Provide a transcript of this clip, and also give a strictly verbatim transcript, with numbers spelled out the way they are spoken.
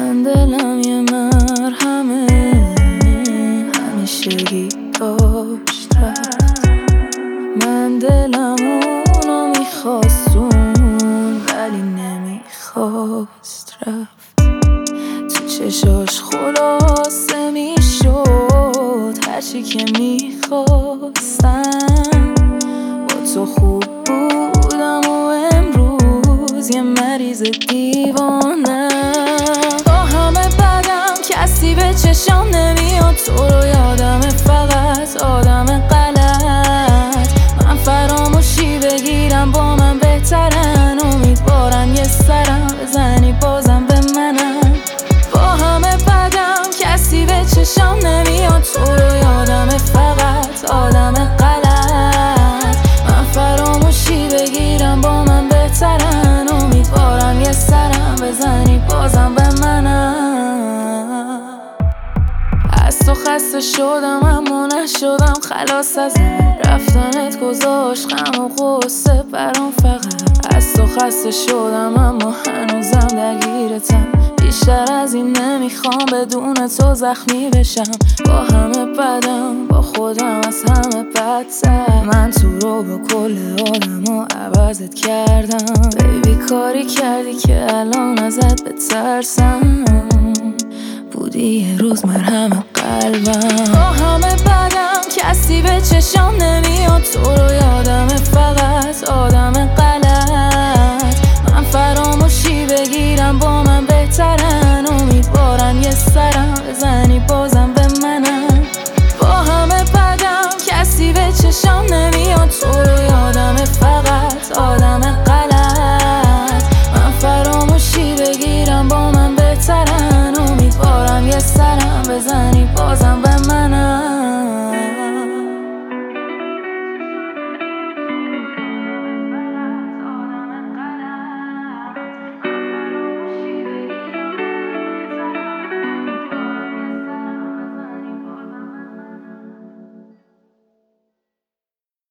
من دلم یه مرهمه همیشگی داشت رفت. من دلم اونو میخواستون ولی نمیخواست رفت. تو چشاش خلاصه میشد هرچی که میخواستم. با تو خوب بودم و امروز یه مریض دیوانم. با همه بدم کسی به چشم نمیاد. تو رو یادم فقط آدم غلط. من فراموشی بگیرم با من بهترن. امیدوارم یه سرم بزنی بازم به منم. با همه بدم کسی به چشم نمیاد. تو رو یادم فقط آدم غلط. من فراموشی بگیرم با من بهترن. امیدوارم یه سرم بزنی بازم به منم. از تو خسته شدم اما نشدم خلاص از رفتنت. گذاشت غم و غصه برام فقط. از تو خسته شدم اما هنوزم درگیرتم. بیشتر از این نمیخوام بدون تو زخمی بشم. با همه بدم با خودم از همه بدتر. من تو رو با کل آدم و عوضت کردم. بیبی کاری کردی که الان ازت بترسم. بودی یه روز مرهم قلبم. با همه بدم کسی به چشم نمیاد. تو رو یادم فقط آدم غلط. من فراموشی بگیرم با من بهترن. امیدوارم یه سرم بزنی بازم به منم. با همه بدم کسی به چشم نمیاد. تو رو یادم فقط آدم غلط. من فراموشی بگیرم با من بهترن. امیدوارم یه سرم بزنی بازم به